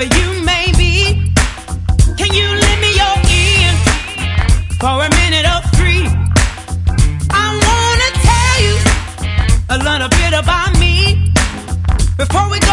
wherever you may be. Can you lend me your ear for a minute or three? I wanna tell you a little bit about me before we go